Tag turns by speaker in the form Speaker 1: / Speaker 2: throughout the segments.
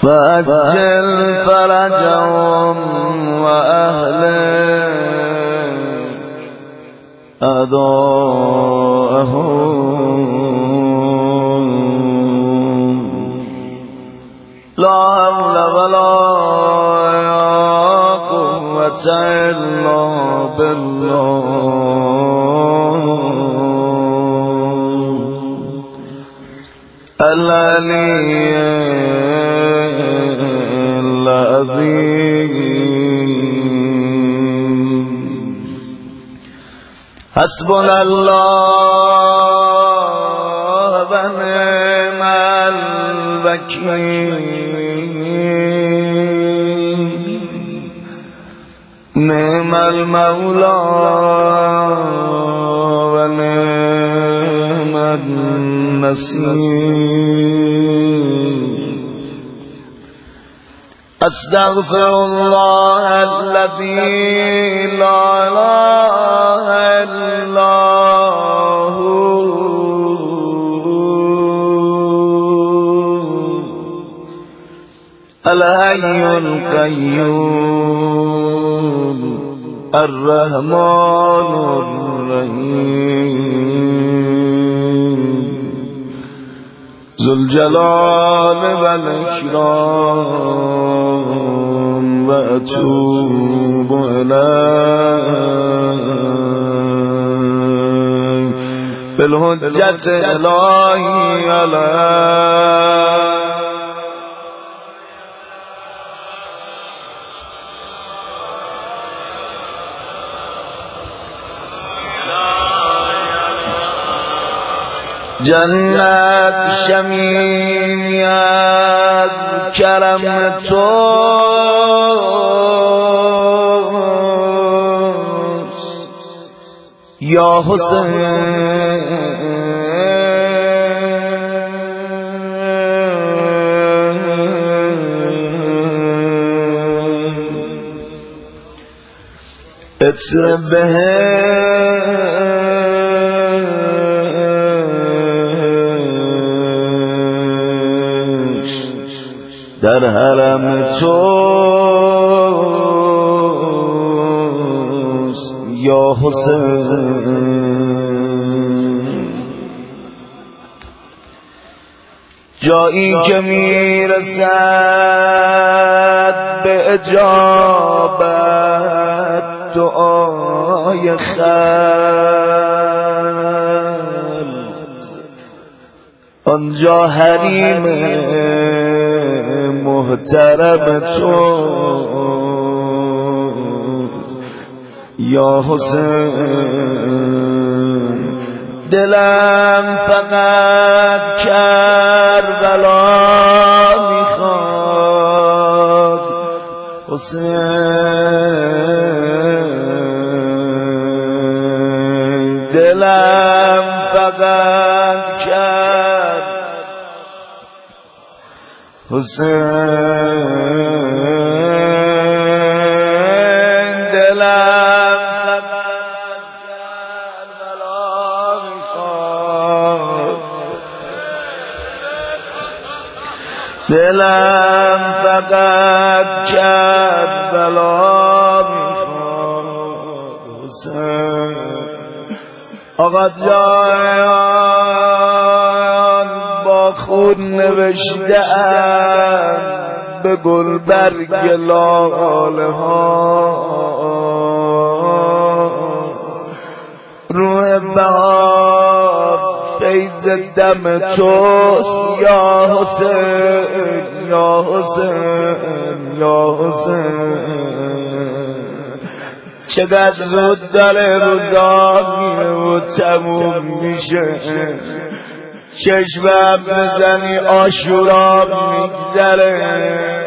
Speaker 1: وأجل فرجهم وأهل أداءهم لا حول ولا قوة إلا بالله العلي العظيم حسبنا الله ونعم الوكيل نعم المولى ونعم النصير أستغفر الله الذي لا إله إلا هو الحي القيوم الرحمن الرحيم ذو الجلال والإكرام وأتوب إليه بالحجة إلهي عليه جنت شمی از کرم توست یا حسین اطر در حرم توست یا حسین جایی که میرسد به اجابت دعای خلق آنجا حریم محترم توست یا حسین دلم فقط کربلا میخواد حسین دلم فقط حسین دلم کربلا میخواد دلم فقط کربلا میخواد حسین آقا جان با خود نوشته‌ام به گلبرگ لاله ها روح بهار فیض دم توست یا حسین یا حسین یا حسین چقدر زود داره روزا میره و تموم میشه چشمم بزنی آشورا میگذره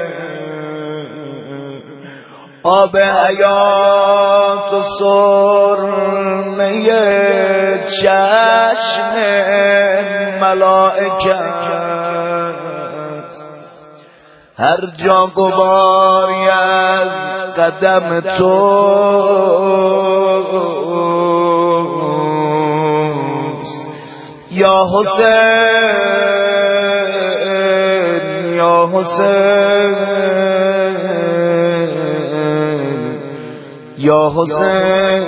Speaker 1: آب حیات و سرمه چشم ملائکه هر جا غباری از قدم توست یا حسین یا حسین یا حسین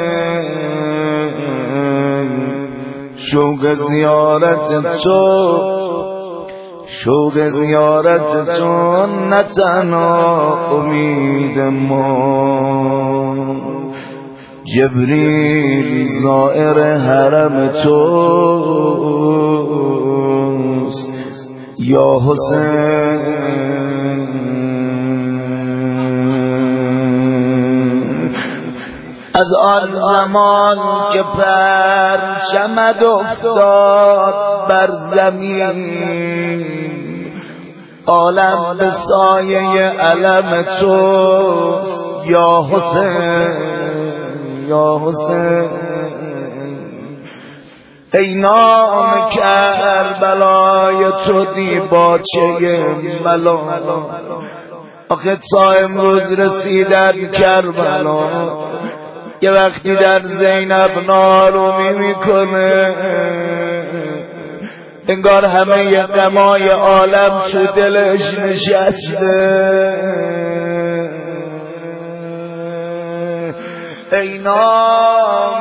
Speaker 1: شوق زیارت تو نه تنها امید ما جبریل زائر حرم توست یا حسین از آن زمان که پرچمت افتاد بر زمین عالم به سایه علم توست یا حسین یا حسین ای نام کربلای تو دیباچه ملا آخه تا امروز رسیدن کربلا یه وقتی در زینب نارومی میکنه انگار همه غمای عالم تو دلش نشسته ای نام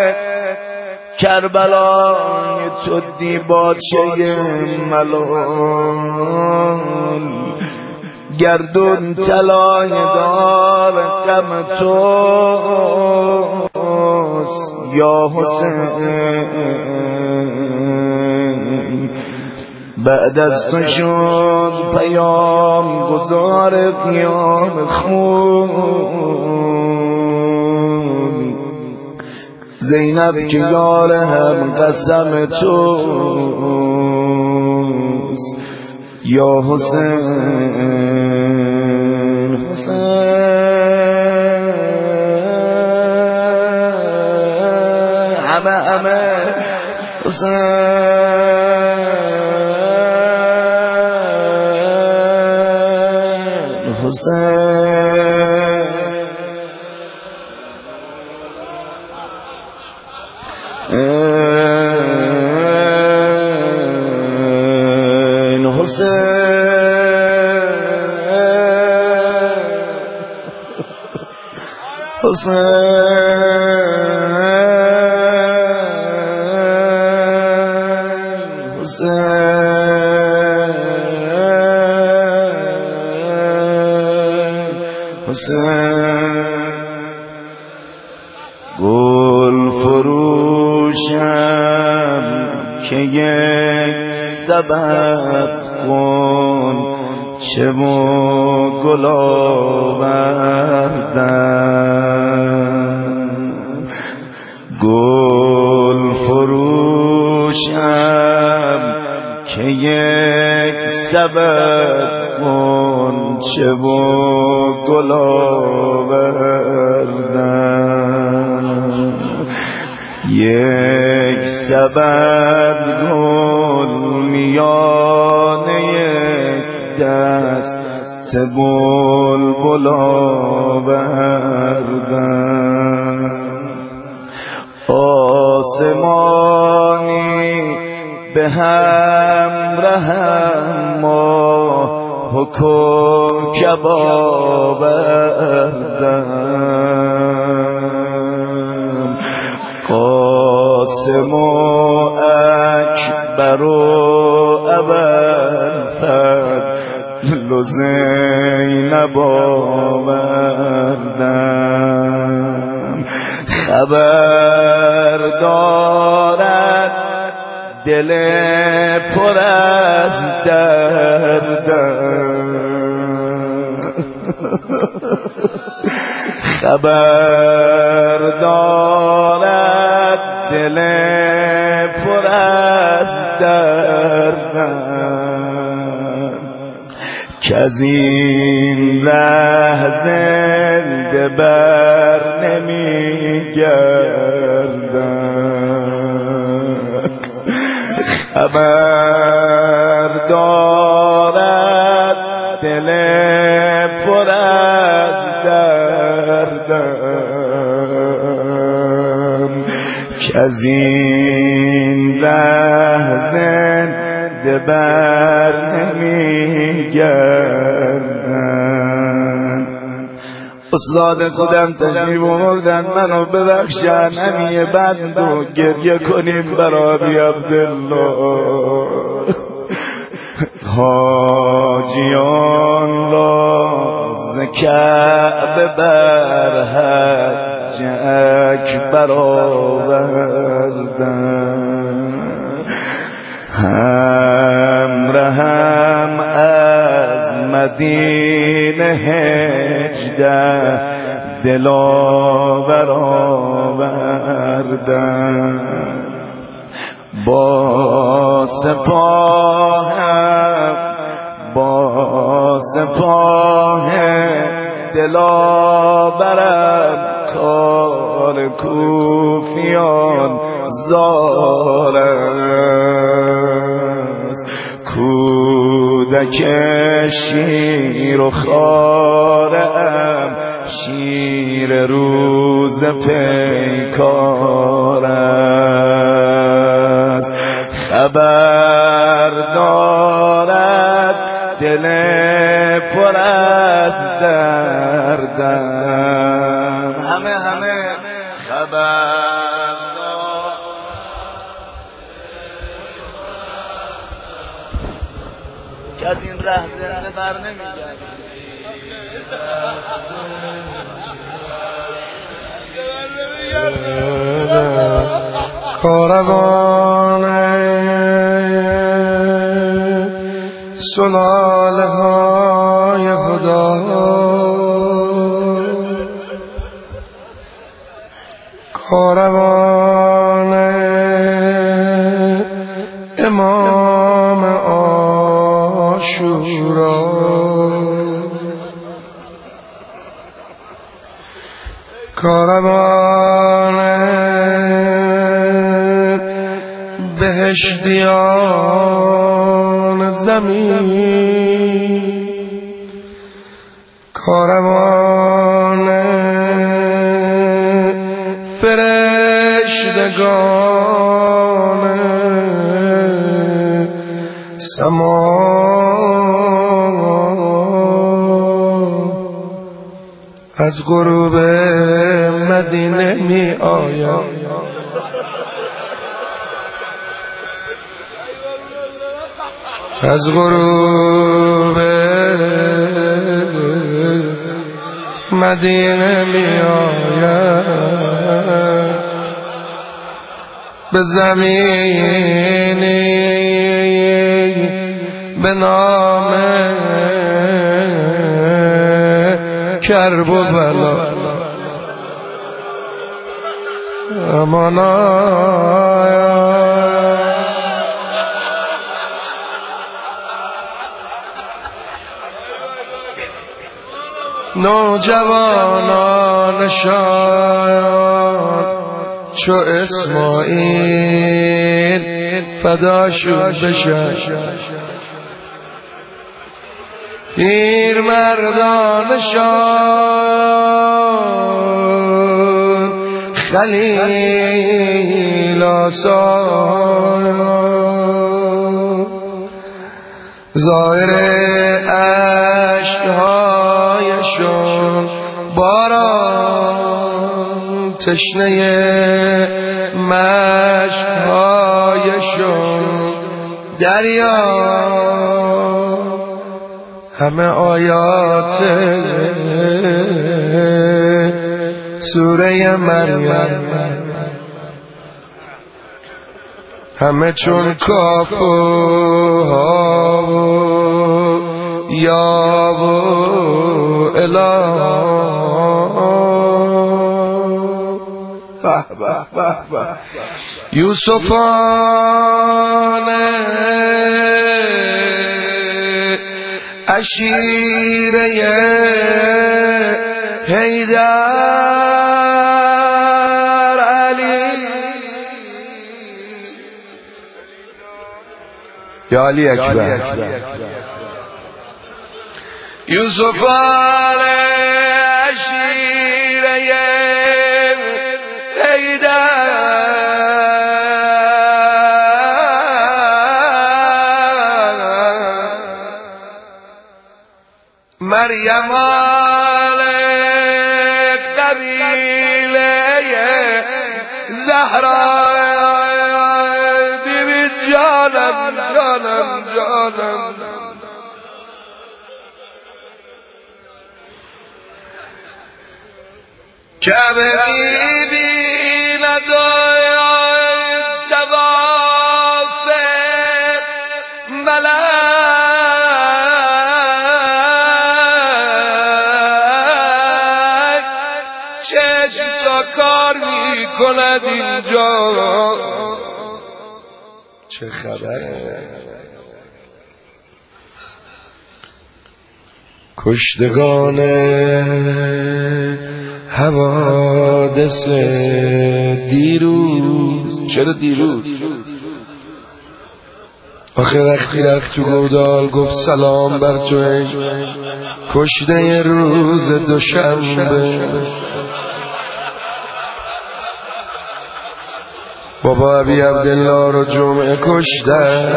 Speaker 1: کربلای تو دیباچه ملال گردون طلای دار غم توست یا حسین بعد از تو شد پیام گذار قیام خون زینب که یار هم قسم توست یا حسین حسین همه حسین گل فروشم که یک سبب کن چه و گل آوردم گل فروشم که یک سبب کن چه و گل آوردم یک سبب گل میان یک دست بلبل آوردم آسمانی به همرهم ماه و کوکب آوردم قاسم و اکبر و ابوالفضل و زینب آوردم خبر دارد دل پر از دردم خبر دارد دل پر از دردم که از این ره زنده بر نمی گردم خبر دارد دل پر از دردم که از این لحظه دبر نمیگردن. استاد خودم تشریف آوردن منو ببخشن، همین بند و گریه کنیم برای عبدالله. حاجیان راز کعبه بر حج اکبر آوردن، همراهم از مدینه 18 دلاور آوردن. با سپاه دلاورم کار کوفیان زار است. کودک شیر و خارم شیر روز پیکار است. خبر دارد دل پر از دردم، همه خبر دارد که از این ره زنده بر نمیگرد.
Speaker 2: کاروان سلاله های خدا، کاروان امام عاشورا، کاروان بهشتیان زمین، کاروان فرشتگان سما، از غروب مدینه می آید. از غروب مدینه می آید، به زمینی به نام کرب و بلا. امانا نوجوانان شایان چو اسماعیل فداشون بشن، پیر مردان شان خلیل آسان، ظاهر عشقهایشون باران، تشنه مشقهایشون دریا، همه آیات سوره مریم، همه چون کاف و ها و یا و اله. یوسفان عشیره حیدر علی، یا علی اکبر. یوسفان عشیره حیدر در یمان قبیله زهرا بیبی جانم جانم جانم که می‌بیند تواف ملک چشم تا کار می‌کند اینجا چه خبره کشتگان حوادث دیروز چرا دیروز آخه وقتی رفت تو گودال گفت سلام بر تو ای کشته روز دوشنبه بابا ابی عبدالله رو جمعه کشته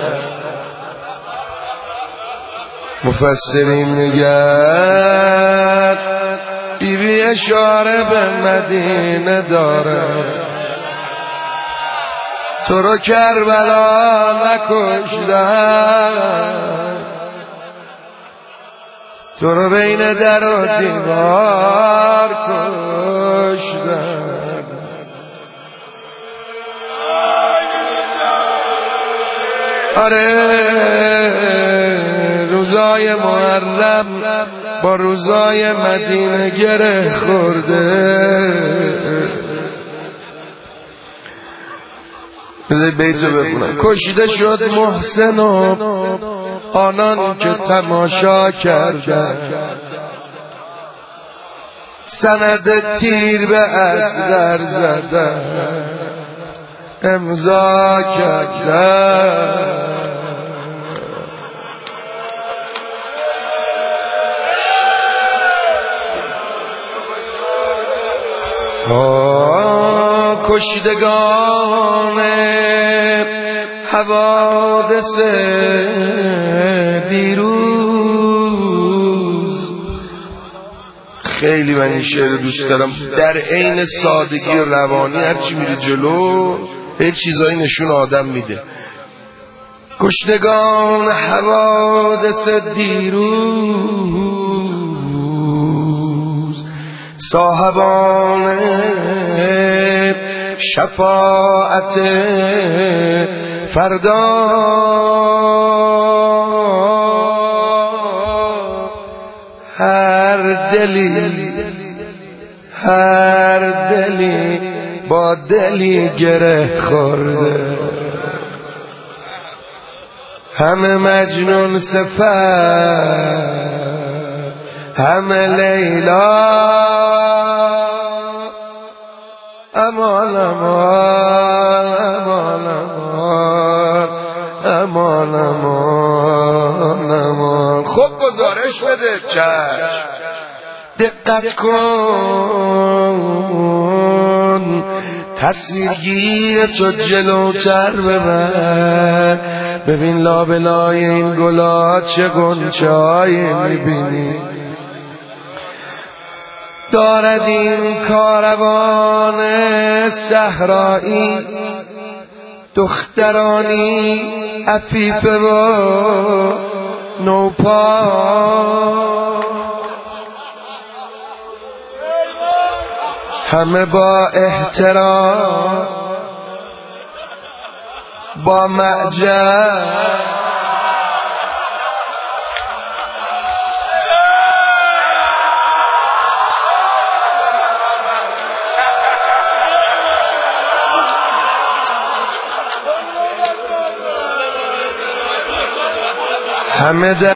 Speaker 2: مفسرین میگن بیبی اشاره به مدینه داره تو رو کربلا نکشتن تو رو بین در و دیوار کشتن آره روزای محرم با روزای مدینه گره خورده بذاری بیتو بخونم کشیده شد محسن و آنان که تماشا کردن سند تیر به اصغر زدن امضا کردن کشتگان حوادث دیروز خیلی من این شعر دوست دارم در عین سادگی روانی هرچی میره جلو یه چیزایی نشون آدم میده کشتگان حوادث دیروز صاحبان شفاعت فردا هر دلی با دلی گره خورده همه مجنون صفت همه لیلا امان امان امان امان امان امان خب گزارش بده چشم دقت کن تصویرگیر تو جلوتر ببر ببین لابلای این گلا چه غنچه‌ای میبینی دارد این کاروان صحرایی دخترانی عفیفه و نوپا همه با احترام با معجب همه